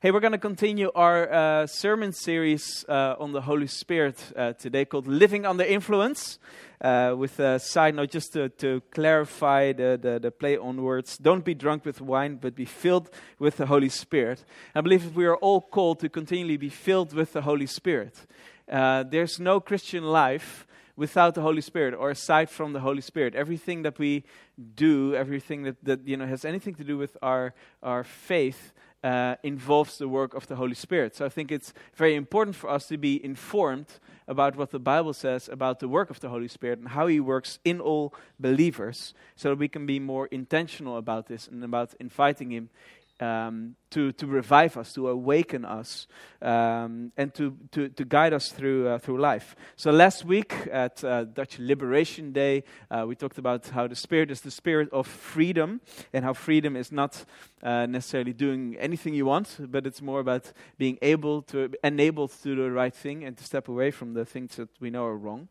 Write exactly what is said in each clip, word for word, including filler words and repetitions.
Hey, we're going to continue our uh, sermon series uh, on the Holy Spirit uh, today called Living Under Influence. Uh, with a side note, just to, to clarify the, the, the play on words, don't be drunk with wine, but be filled with the Holy Spirit. I believe that we are all called to continually be filled with the Holy Spirit. Uh, there's no Christian life without the Holy Spirit or aside from the Holy Spirit. Everything that we do, everything that, that you know has anything to do with our, our faith Uh, involves the work of the Holy Spirit. So I think it's very important for us to be informed about what the Bible says about the work of the Holy Spirit and how He works in all believers, so that we can be more intentional about this and about inviting Him um, to to revive us, to awaken us, um, and to, to to guide us through uh, through life. So last week at uh, Dutch Liberation Day, uh, we talked about how the Spirit is the spirit of freedom, and how freedom is not uh, necessarily doing anything you want, but it's more about being able to, enabled to do the right thing and to step away from the things that we know are wrong.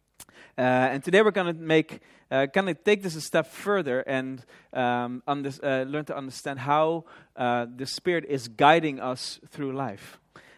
Uh, and today we're going to make, uh, going to take this a step further and um, under, uh, learn to understand how uh, the Spirit is guiding us through life.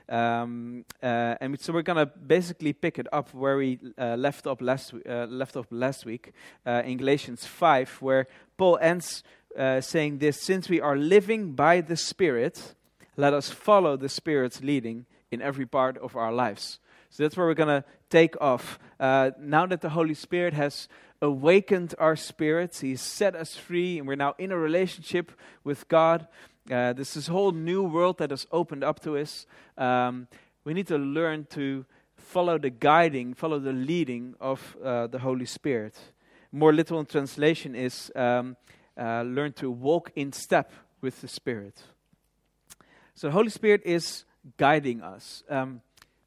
Um, uh, and so we're going to basically pick it up where we uh, left up last w- uh, left off last week uh, in Galatians five, where Paul ends uh, saying this: "Since we are living by the Spirit, let us follow the Spirit's leading in every part of our lives." So that's where we're going to take off. Uh, now that the Holy Spirit has awakened our spirits, He's set us free, and we're now in a relationship with God. Uh, this is this whole new world that has opened up to us. Um, we need to learn to follow the guiding, follow the leading of uh, the Holy Spirit. More literal translation is um, uh, learn to walk in step with the Spirit. So the Holy Spirit is guiding us. Um,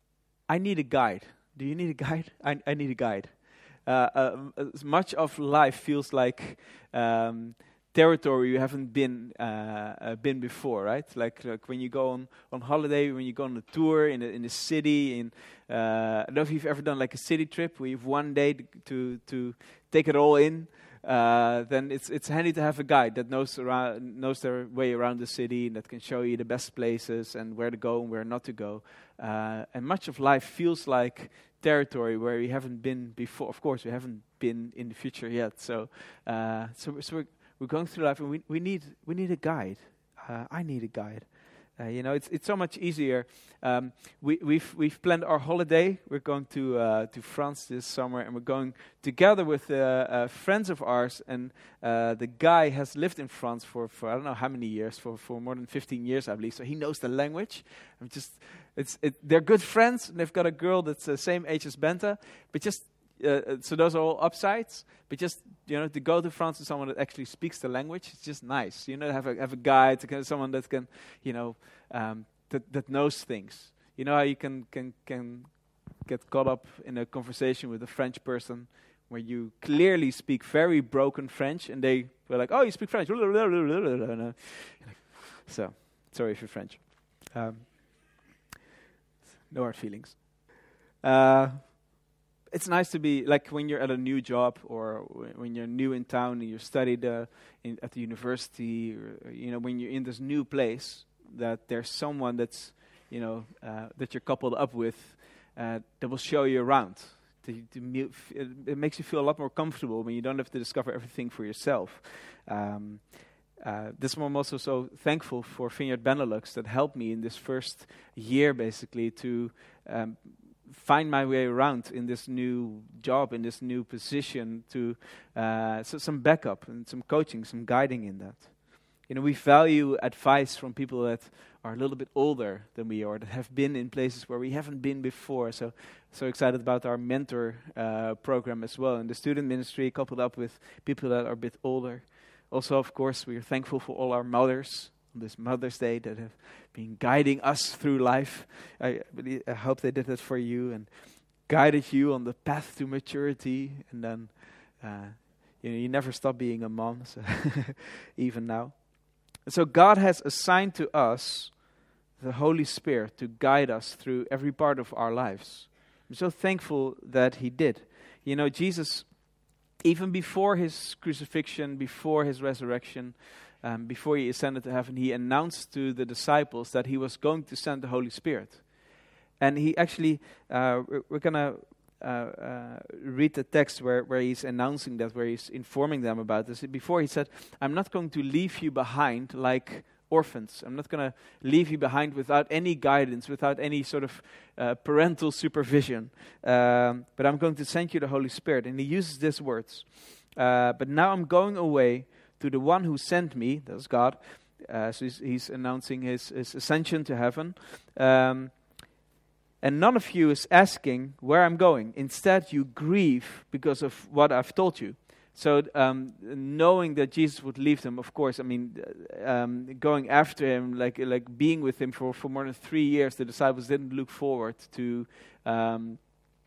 I need a guide. Do you need a guide? I, I need a guide. Uh, uh, much of life feels like um, territory you haven't been uh, uh, been before, right? Like, like when you go on, on holiday, when you go on a tour in the, in the city. In uh, I don't know if you've ever done like a city trip where you've one day to to take it all in. Uh, then it's it's handy to have a guide that knows around, knows their way around the city and that can show you the best places and where to go and where not to go. Uh, and much of life feels like territory where we haven't been before. Of course, we haven't been in the future yet. So, uh, so, so we're we're going through life, and we we need we need a guide. Uh, I need a guide. Uh, you know, it's it's so much easier. Um, we, we've we've planned our holiday. We're going to uh, to France this summer, and we're going together with uh, uh, friends of ours. And uh, the guy has lived in France for, for I don't know how many years, for, for more than fifteen years, I believe. So he knows the language. I'm just it's it, they're good friends, and they've got a girl that's the same age as Benta. But just uh, so those are all upsides. But just you know, to go to France with someone that actually speaks the language, it's just nice. You know, have a have a guide, to someone that can, you know, um, that that knows things. You know how you can can can get caught up in a conversation with a French person where you clearly speak very broken French, and they were like, "Oh, you speak French." So, sorry if you're French. Um, no hard feelings. Uh, It's nice to be, like when you're at a new job or when you're new in town and you studied uh, in, at the university, or, you know, when you're in this new place, that there's someone that's, you know, uh, that you're coupled up with uh, that will show you around. To, to me, it, it makes you feel a lot more comfortable when you don't have to discover everything for yourself. Um, uh, this one I'm also so thankful for Vineyard Benelux that helped me in this first year, basically, to um, find my way around in this new job, in this new position, to uh, so some backup and some coaching, some guiding in that. You know, we value advice from people that are a little bit older than we are, that have been in places where we haven't been before. So, so excited about our mentor uh, program as well, and the student ministry coupled up with people that are a bit older. Also, of course, we are thankful for all our mothers on this Mother's Day that have been guiding us through life. I, I hope they did that for you and guided you on the path to maturity. And then, uh, you know, you never stop being a mom, so even now. And so God has assigned to us the Holy Spirit to guide us through every part of our lives. I'm so thankful that He did. You know, Jesus, even before His crucifixion, before His resurrection, um, before he ascended to heaven, he announced to the disciples that he was going to send the Holy Spirit. And he actually, uh, we're, we're going to uh, uh, read the text where, where he's announcing that, where he's informing them about this. Before he said, I'm not going to leave you behind like orphans. I'm not going to leave you behind without any guidance, without any sort of uh, parental supervision. Um, but I'm going to send you the Holy Spirit. And he uses these words. Uh, but now I'm going away to the one who sent me, that's God. Uh, so he's, he's announcing his, his ascension to heaven. Um, and none of you is asking where I'm going. Instead, you grieve because of what I've told you. So um, knowing that Jesus would leave them, of course, I mean, um, going after him, like like being with him for, for more than three years, the disciples didn't look forward to um,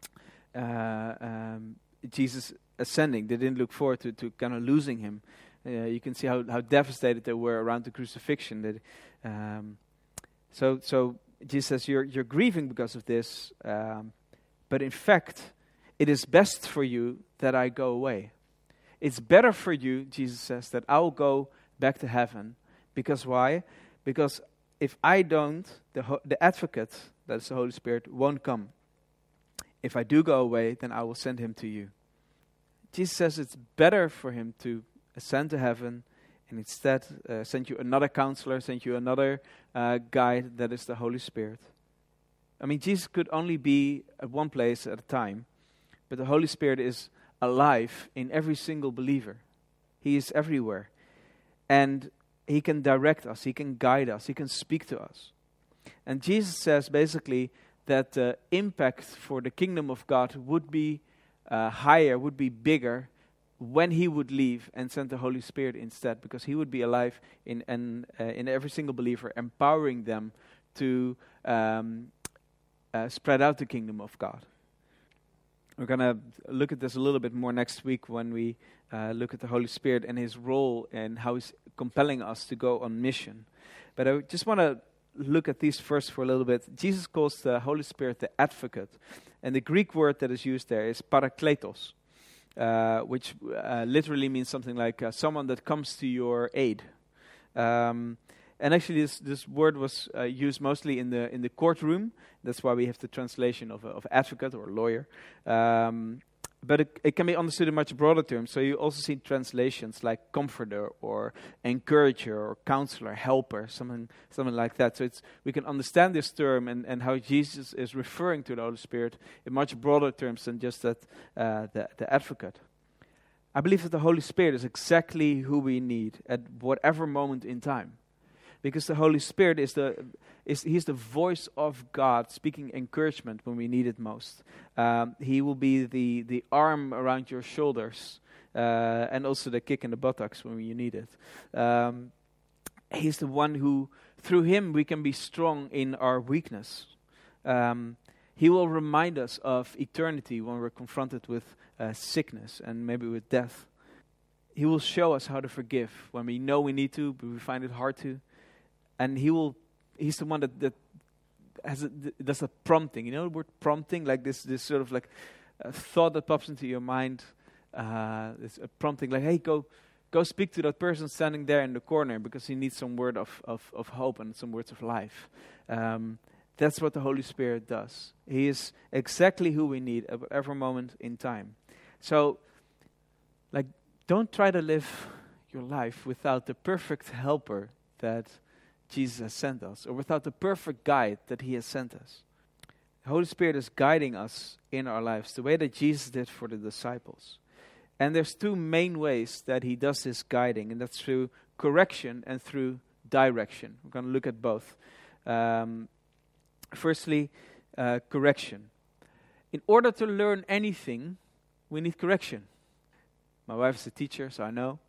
uh, um, Jesus ascending. They didn't look forward to, to kind of losing him. Uh, you can see how, how devastated they were around the crucifixion. That, um, so so Jesus says, you're, you're grieving because of this, um, but in fact, it is best for you that I go away. It's better for you, Jesus says, that I will go back to heaven. Because why? Because if I don't, the, ho- the advocate, that is the Holy Spirit, won't come. If I do go away, then I will send him to you. Jesus says it's better for him to ascend to heaven and instead uh, send you another counselor, send you another uh, guide, that is the Holy Spirit. I mean, Jesus could only be at one place at a time, but the Holy Spirit is alive in every single believer. He is everywhere. And he can direct us, he can guide us, he can speak to us. And Jesus says basically that the impact for the kingdom of God would be uh, higher, would be bigger when he would leave and send the Holy Spirit instead, because he would be alive in in, uh, in every single believer, empowering them to um, uh, spread out the kingdom of God. We're going to look at this a little bit more next week when we uh, look at the Holy Spirit and his role and how he's compelling us to go on mission. But I just want to look at these first for a little bit. Jesus calls the Holy Spirit the advocate. And the Greek word that is used there is parakletos, uh, which uh, literally means something like uh, someone that comes to your aid. Um, and actually this, this word was uh, used mostly in the in the courtroom. That's why we have the translation of, of advocate or lawyer. Um, but it, it can be understood in much broader terms. So you also see translations like comforter or encourager or counselor, helper, something something like that. So it's we can understand this term and, and how Jesus is referring to the Holy Spirit in much broader terms than just that uh, the, the advocate. I believe that the Holy Spirit is exactly who we need at whatever moment in time. Because the Holy Spirit is the is he's the voice of God speaking encouragement when we need it most. Um, he will be the the arm around your shoulders uh, and also the kick in the buttocks when you need it. Um, he's the one who, through him, we can be strong in our weakness. Um, he will remind us of eternity when we're confronted with uh, sickness and maybe with death. He will show us how to forgive when we know we need to, but we find it hard to. And he will, he's the one that, that has a, does a prompting. You know the word prompting? Like this this sort of like a thought that pops into your mind. Uh, it's a prompting like, hey, go go speak to that person standing there in the corner because he needs some word of, of, of hope and some words of life. Um, that's what the Holy Spirit does. He is exactly who we need at whatever moment in time. So, like, don't try to live your life without the perfect helper that Jesus has sent us, or without the perfect guide that he has sent us. The Holy Spirit is guiding us in our lives the way that Jesus did for the disciples. And there's two main ways that he does this guiding, and that's through correction and through direction. We're going to look at both. Um, firstly, uh, correction. In order to learn anything, we need correction. My wife is a teacher, so I know.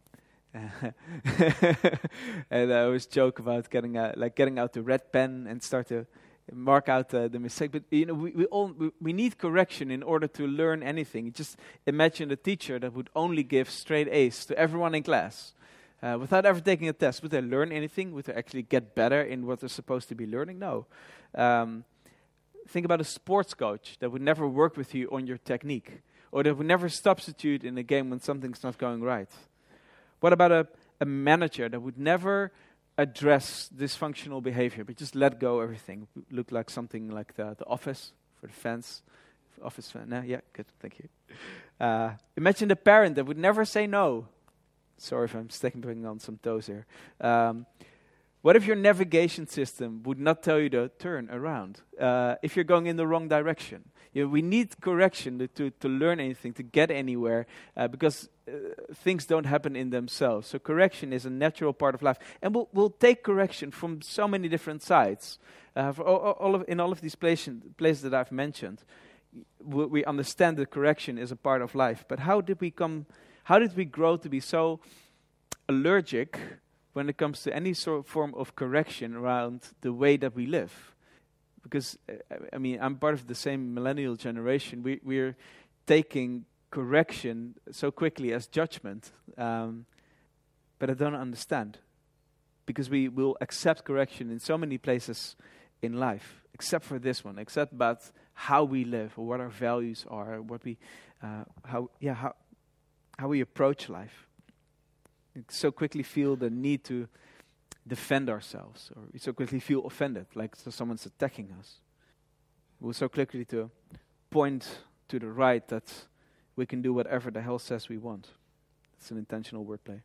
And I always joke about getting out, like getting out the red pen and start to mark out uh, the mistake. But you know, we we all we, we need correction in order to learn anything. Just imagine a teacher that would only give straight A's to everyone in class, uh, without ever taking a test. Would they learn anything? Would they actually get better in what they're supposed to be learning? No. Um, think about a sports coach that would never work with you on your technique, or that would never substitute in a game when something's not going right. What about a, a manager that would never address dysfunctional behavior, but just let go everything. Look like something like the, the office for the fence. Office fan. No, yeah, good, thank you. Uh, imagine the parent that would never say no. Sorry if I'm stepping on some toes here. Um, what if your navigation system would not tell you to turn around? Uh, if you're going in the wrong direction. You know, we need correction to, to, to learn anything, to get anywhere, uh, because uh, things don't happen in themselves. So correction is a natural part of life. And we'll, we'll take correction from so many different sides. Uh, for all, all of, in all of these places, places that I've mentioned, we, we understand that correction is a part of life. But how did we come... How did we grow to be so allergic when it comes to any sort of form of correction around the way that we live? Because, uh, I mean, I'm part of the same millennial generation. We, we're taking correction so quickly as judgment. Um, but I don't understand. Because we will accept correction in so many places in life, except for this one, except about how we live or what our values are, what we, uh, how, yeah, how, how we approach life. We so quickly feel the need to defend ourselves, or we so quickly feel offended, like so someone's attacking us. We're so quickly to point to the right that we can do whatever the hell says we want. It's an intentional wordplay.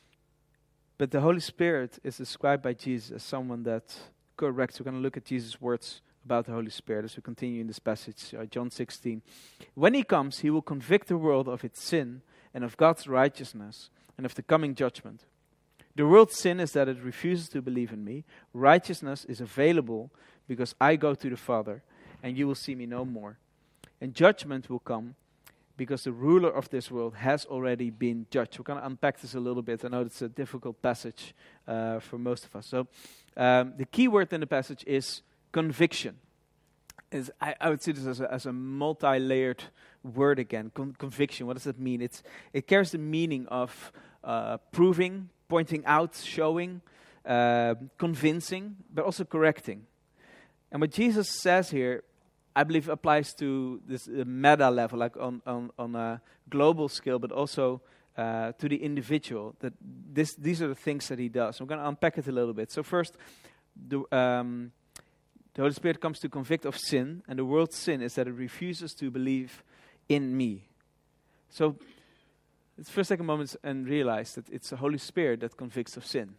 But the Holy Spirit is described by Jesus as someone that corrects. We're going to look at Jesus' words about the Holy Spirit as we continue in this passage, uh, John sixteen. When he comes, he will convict the world of its sin and of God's righteousness, and of the coming judgment. The world's sin is that it refuses to believe in me. Righteousness is available because I go to the Father, and you will see me no more. And judgment will come because the ruler of this world has already been judged. We're going to unpack this a little bit. I know it's a difficult passage uh, for most of us. So um, the key word in the passage is conviction. Is I, I would see this as a, as a multi-layered word again. Con- conviction. What does that mean? It's it carries the meaning of uh, proving, pointing out, showing, uh, convincing, but also correcting. And what Jesus says here, I believe, applies to this uh, meta level, like on on on a global scale, but also uh, to the individual. That this these are the things that he does. I'm going to unpack it a little bit. So first, the. Um, The Holy Spirit comes to convict of sin, and the world's sin is that it refuses to believe in me. So, let's first take a moment and realize that it's the Holy Spirit that convicts of sin,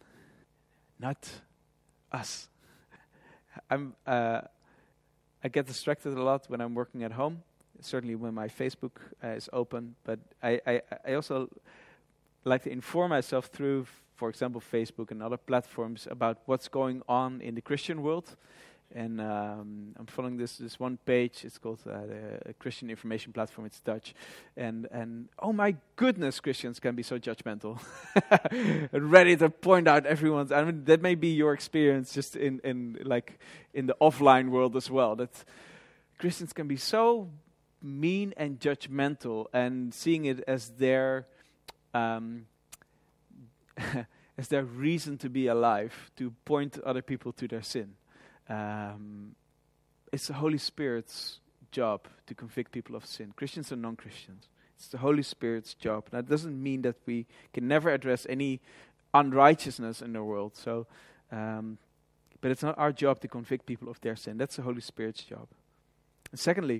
not us. I'm, uh, I get distracted a lot when I'm working at home, certainly when my Facebook uh, is open, but I, I, I also like to inform myself through, for example, Facebook and other platforms about what's going on in the Christian world. And um, I'm following this this one page. It's called uh, the Christian Information Platform. It's Dutch, and and oh my goodness, Christians can be so judgmental, ready to point out everyone's. I mean, that may be your experience just in in like in the offline world as well. That Christians can be so mean and judgmental, and seeing it as their um, as their reason to be alive, to point other people to their sin. Um, it's the Holy Spirit's job to convict people of sin, Christians and non-Christians. It's the Holy Spirit's job. That doesn't mean that we can never address any unrighteousness in the world. So, um, but it's not our job to convict people of their sin. That's the Holy Spirit's job. And secondly,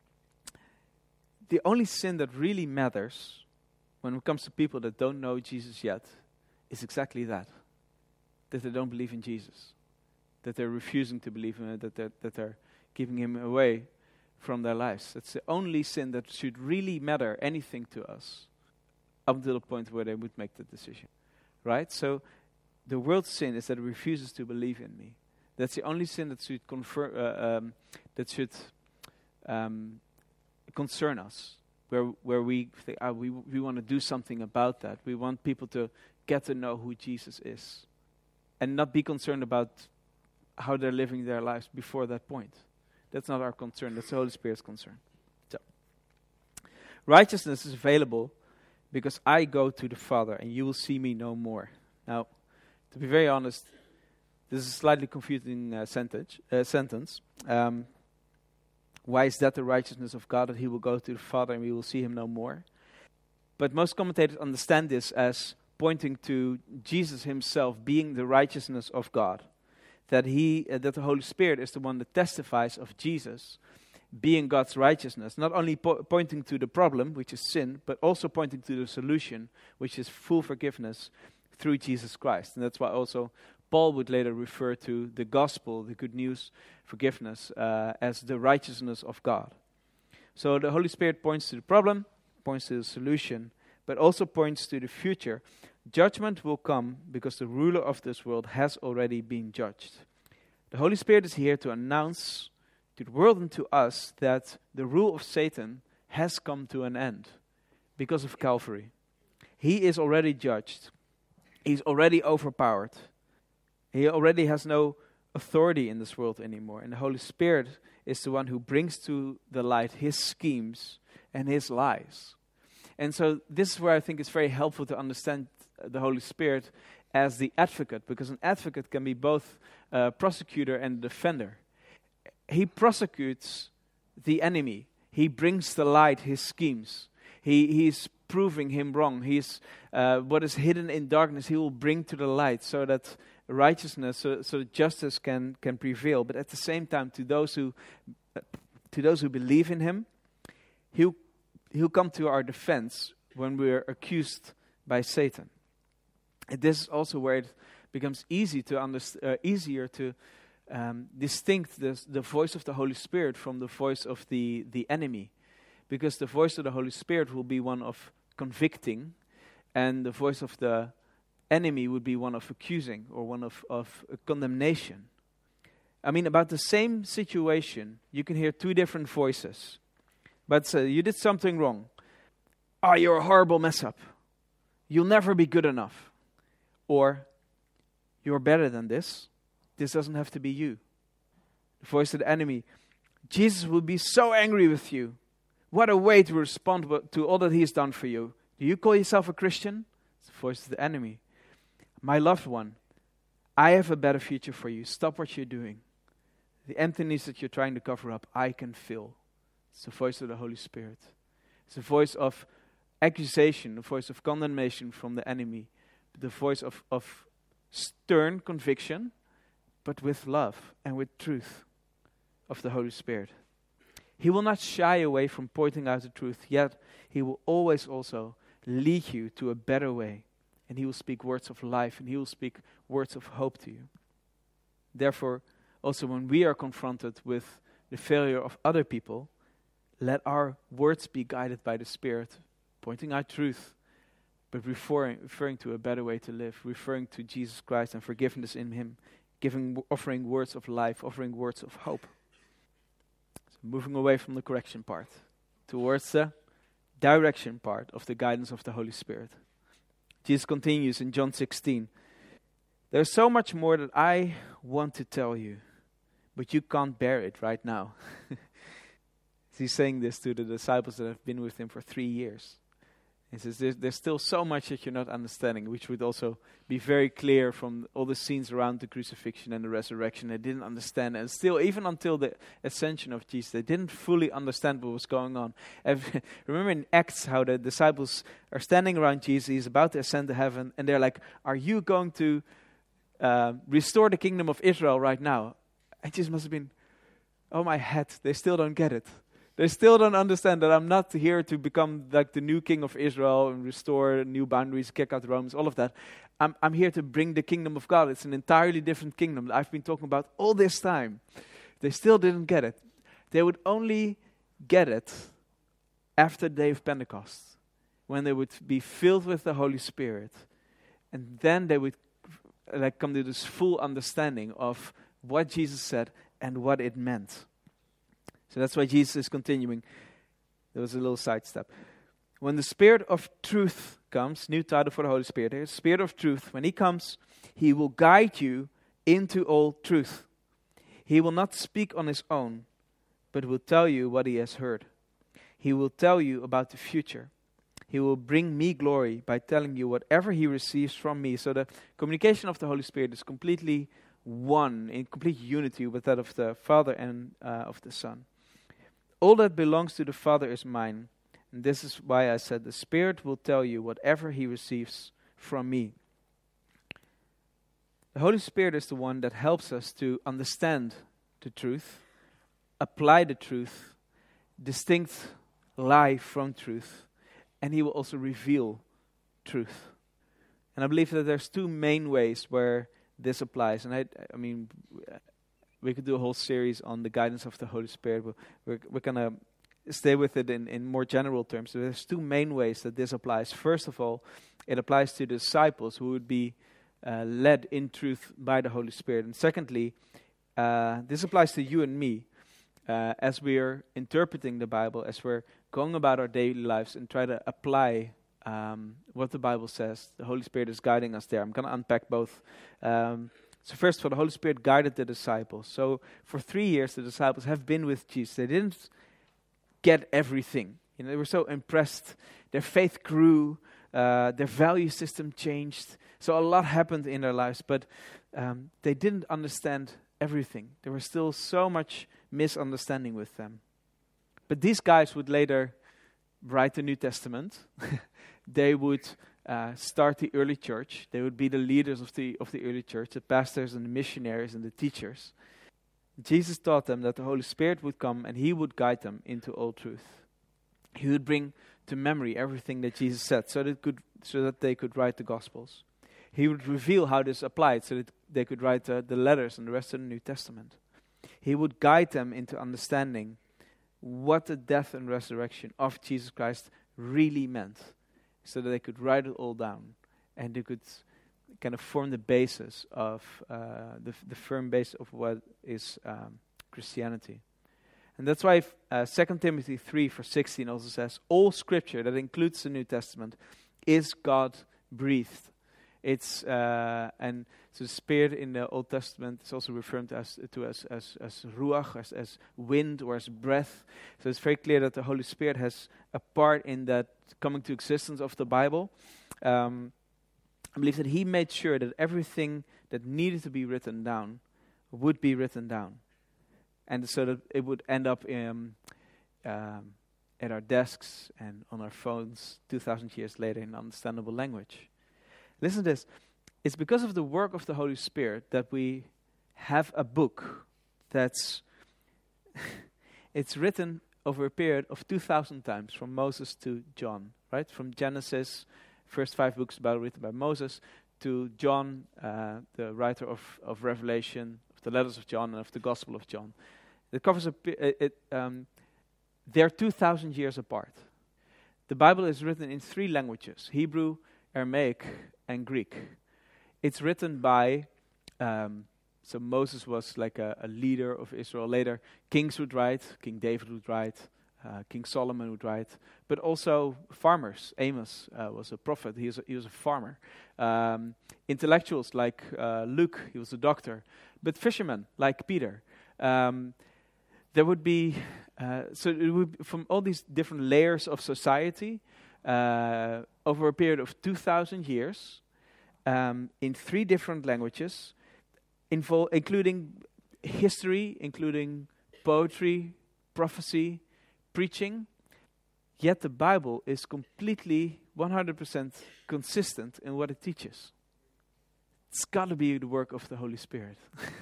the only sin that really matters when it comes to people that don't know Jesus yet is exactly that. That they don't believe in Jesus. That they're refusing to believe in it, that they're, that they're giving him away from their lives. That's the only sin that should really matter anything to us up until the point where they would make the decision. Right? So the world's sin is that it refuses to believe in me. That's the only sin that should confer, uh, um, that should um, concern us. Where where we think, ah, we we want to do something about that. We want people to get to know who Jesus is, and not be concerned about how they're living their lives before that point. That's not our concern. That's the Holy Spirit's concern. So, righteousness is available because I go to the Father and you will see me no more. Now, to be very honest, this is a slightly confusing uh, sentence. Uh, sentence. Um, why is that the righteousness of God, that he will go to the Father and we will see him no more? But most commentators understand this as pointing to Jesus himself being the righteousness of God. That he, uh, that the Holy Spirit is the one that testifies of Jesus being God's righteousness, not only po- pointing to the problem, which is sin, but also pointing to the solution, which is full forgiveness through Jesus Christ. And that's why also Paul would later refer to the gospel, the good news, forgiveness, uh, as the righteousness of God. So the Holy Spirit points to the problem, points to the solution, but also points to the future. Judgment will come because the ruler of this world has already been judged. The Holy Spirit is here to announce to the world and to us that the rule of Satan has come to an end because of Calvary. He is already judged. He's already overpowered. He already has no authority in this world anymore. And the Holy Spirit is the one who brings to the light his schemes and his lies. And so this is where I think it's very helpful to understand the Holy Spirit as the advocate, because an advocate can be both a prosecutor and a defender. He prosecutes the enemy. He brings to light his schemes. He he's proving him wrong. He's uh, what is hidden in darkness, he will bring to the light, so that righteousness, so, so that justice can can prevail. But at the same time, to those who uh, to those who believe in him, he'll he'll come to our defense when we're accused by Satan. And this is also where it becomes easy to underst- uh, easier to um, distinct this, the voice of the Holy Spirit from the voice of the, the enemy. Because the voice of the Holy Spirit will be one of convicting, and the voice of the enemy would be one of accusing, or one of, of uh, condemnation. I mean, about the same situation, you can hear two different voices. But uh, you did something wrong. Oh, you're a horrible mess up. You'll never be good enough. Or, you're better than this. This doesn't have to be you. The voice of the enemy. Jesus will be so angry with you. What a way to respond to all that he has done for you. Do you call yourself a Christian? It's the voice of the enemy. My loved one, I have a better future for you. Stop what you're doing. The emptiness that you're trying to cover up, I can fill. It's the voice of the Holy Spirit. It's the voice of accusation, the voice of condemnation from the enemy. The voice of, of stern conviction, but with love and with truth of the Holy Spirit. He will not shy away from pointing out the truth, yet he will always also lead you to a better way. And he will speak words of life, and he will speak words of hope to you. Therefore, also when we are confronted with the failure of other people, let our words be guided by the Spirit, pointing out truth, but referring, referring to a better way to live, referring to Jesus Christ and forgiveness in him, giving, offering words of life, offering words of hope. So moving away from the correction part, towards the direction part of the guidance of the Holy Spirit. Jesus continues in John sixteen. There's so much more that I want to tell you, but you can't bear it right now. He's saying this to the disciples that have been with him for three years. He says, there's, there's still so much that you're not understanding, which would also be very clear from all the scenes around the crucifixion and the resurrection. They didn't understand, and still, even until the ascension of Jesus, they didn't fully understand what was going on. Remember in Acts how the disciples are standing around Jesus, he's about to ascend to heaven, and they're like, are you going to uh, restore the kingdom of Israel right now? And Jesus must have been, oh my head, they still don't get it. They still don't understand that I'm not here to become like the new king of Israel and restore new boundaries, kick out the Romans, all of that. I'm, I'm here to bring the kingdom of God. It's an entirely different kingdom that I've been talking about all this time. They still didn't get it. They would only get it after the day of Pentecost, when they would be filled with the Holy Spirit. And then they would like come to this full understanding of what Jesus said and what it meant. So that's why Jesus is continuing. There was a little sidestep. When the Spirit of truth comes, new title for the Holy Spirit here, Spirit of truth, when he comes, he will guide you into all truth. He will not speak on his own, but will tell you what he has heard. He will tell you about the future. He will bring me glory by telling you whatever he receives from me. So the communication of the Holy Spirit is completely one, in complete unity with that of the Father and uh, of the Son. All that belongs to the Father is mine. And this is why I said the Spirit will tell you whatever he receives from me. The Holy Spirit is the one that helps us to understand the truth, apply the truth, distinct lie from truth, and He will also reveal truth. And I believe that there's two main ways where this applies. And I, I mean, we could do a whole series on the guidance of the Holy Spirit. We're, we're, we're going to stay with it in, in more general terms. So there's two main ways that this applies. First of all, it applies to the disciples who would be uh, led in truth by the Holy Spirit. And secondly, uh, this applies to you and me uh, as we're interpreting the Bible, as we're going about our daily lives and try to apply um, what the Bible says. The Holy Spirit is guiding us there. I'm going to unpack both. Um, so first of all, the Holy Spirit guided the disciples. So for three years, the disciples have been with Jesus. They didn't get everything. You know, they were so impressed. Their faith grew. Uh, their value system changed. So a lot happened in their lives, but um, they didn't understand everything. There was still so much misunderstanding with them. But these guys would later write the New Testament. They would uh, start the early church. They would be the leaders of the of the early church, the pastors and the missionaries and the teachers. Jesus taught them that the Holy Spirit would come and He would guide them into all truth. He would bring to memory everything that Jesus said, so that could so that they could write the Gospels. He would reveal how this applied, so that they could write uh, the letters and the rest of the New Testament. He would guide them into understanding what the death and resurrection of Jesus Christ really meant, so that they could write it all down and they could kind of form the basis of uh, the, f- the firm base of what is um, Christianity. And that's why uh, Second Timothy three verse sixteen also says, all scripture, that includes the New Testament, is God-breathed. It's uh, and so the Spirit in the Old Testament is also referred to as to as as, as ruach, as, as wind or as breath. So it's very clear that the Holy Spirit has a part in that coming to existence of the Bible. Um, I believe that He made sure that everything that needed to be written down would be written down, and so that it would end up in, um, at our desks and on our phones two thousand years later in understandable language. Listen to this. It's because of the work of the Holy Spirit that we have a book that's it's written over a period of two thousand times, from Moses to John, right? From Genesis, first five books about written by Moses, to John, uh, the writer of, of Revelation, of the letters of John, and of the Gospel of John. It covers a pe- it. it um, they're two thousand years apart. The Bible is written in three languages: Hebrew, Aramaic, and Greek. It's written by, um, so Moses was like a, a leader of Israel. Later, kings would write, King David would write, uh, King Solomon would write, but also farmers. Amos uh, was a prophet, he was a, he was a farmer. Um, intellectuals like uh, Luke, he was a doctor, but fishermen like Peter. Um, there would be, uh, so it would be from all these different layers of society, uh, over a period of two thousand years, um, in three different languages, invol- including history, including poetry, prophecy, preaching. Yet the Bible is completely one hundred percent consistent in what it teaches. It's got to be the work of the Holy Spirit.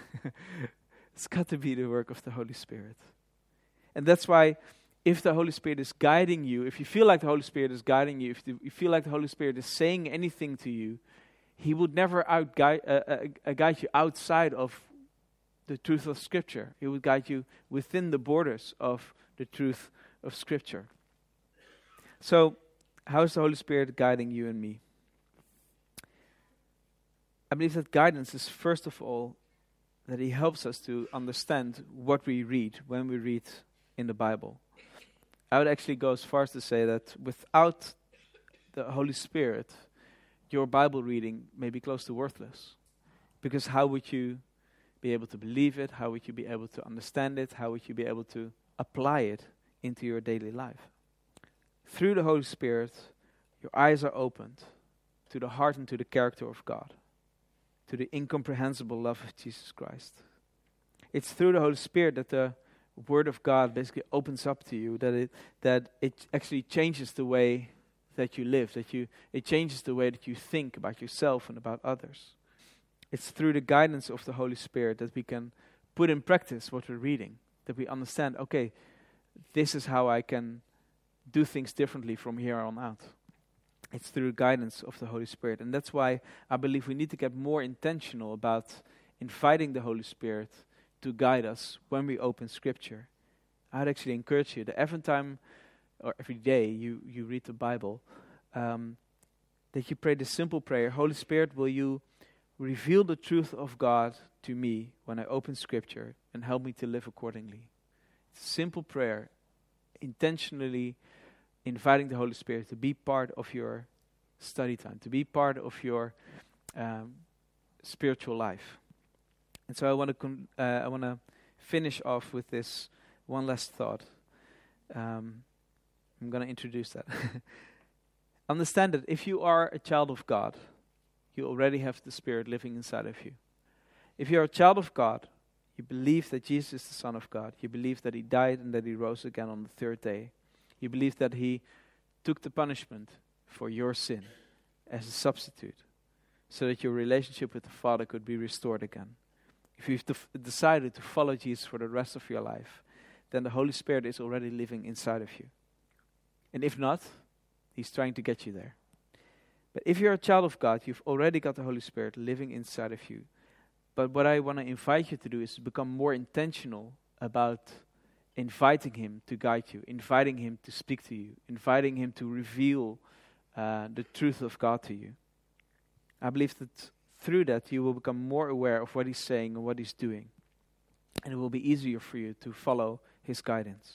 It's got to be the work of the Holy Spirit. And that's why if the Holy Spirit is guiding you, if you feel like the Holy Spirit is guiding you, if you feel like the Holy Spirit is saying anything to you, He would never out guide, uh, uh, guide you outside of the truth of Scripture. He would guide you within the borders of the truth of Scripture. So, how is the Holy Spirit guiding you and me? I believe that guidance is first of all that He helps us to understand what we read when we read in the Bible. I would actually go as far as to say that without the Holy Spirit, your Bible reading may be close to worthless. Because how would you be able to believe it? How would you be able to understand it? How would you be able to apply it into your daily life? Through the Holy Spirit, your eyes are opened to the heart and to the character of God, to the incomprehensible love of Jesus Christ. It's through the Holy Spirit that the Word of God basically opens up to you, that it that it actually changes the way that you live, that you it changes the way that you think about yourself and about others. It's through the guidance of the Holy Spirit that we can put in practice what we're reading, that we understand, okay, this is how I can do things differently from here on out. It's through the guidance of the Holy Spirit. And that's why I believe we need to get more intentional about inviting the Holy Spirit to guide us when we open Scripture. I'd actually encourage you that every time or every day you, you read the Bible, um, that you pray this simple prayer: Holy Spirit, will you reveal the truth of God to me when I open Scripture and help me to live accordingly? It's a simple prayer, intentionally inviting the Holy Spirit to be part of your study time, to be part of your um, spiritual life. And so I want to con- uh, I want to finish off with this one last thought. Um, I'm going to introduce that. Understand that if you are a child of God, you already have the Spirit living inside of you. If you're a child of God, you believe that Jesus is the Son of God. You believe that He died and that He rose again on the third day. You believe that He took the punishment for your sin as a substitute, so that your relationship with the Father could be restored again. If you've def- decided to follow Jesus for the rest of your life, then the Holy Spirit is already living inside of you. And if not, He's trying to get you there. But if you're a child of God, you've already got the Holy Spirit living inside of you. But what I want to invite you to do is to become more intentional about inviting Him to guide you, inviting Him to speak to you, inviting Him to reveal uh, the truth of God to you. I believe that through that you will become more aware of what He's saying and what He's doing. And it will be easier for you to follow His guidance.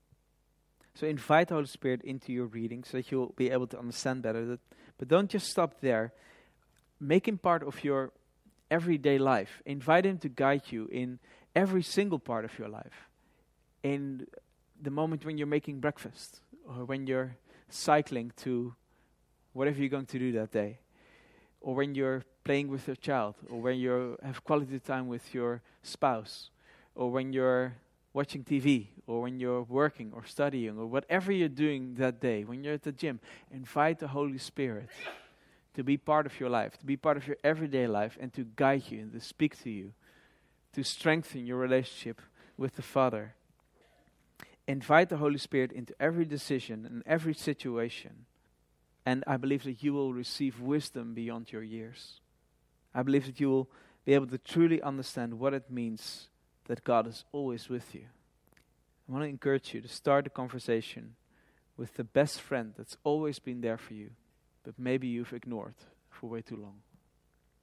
So invite the Holy Spirit into your reading so that you'll be able to understand better. That, but don't just stop there. Make Him part of your everyday life. Invite Him to guide you in every single part of your life. In the moment when you're making breakfast, or when you're cycling to whatever you're going to do that day, or when you're playing with your child, or when you have quality time with your spouse, or when you're watching T V, or when you're working or studying, or whatever you're doing that day, when you're at the gym. Invite the Holy Spirit to be part of your life, to be part of your everyday life, and to guide you and to speak to you, to strengthen your relationship with the Father. Invite the Holy Spirit into every decision and every situation. And I believe that you will receive wisdom beyond your years. I believe that you will be able to truly understand what it means that God is always with you. I want to encourage you to start a conversation with the best friend that's always been there for you, but maybe you've ignored for way too long.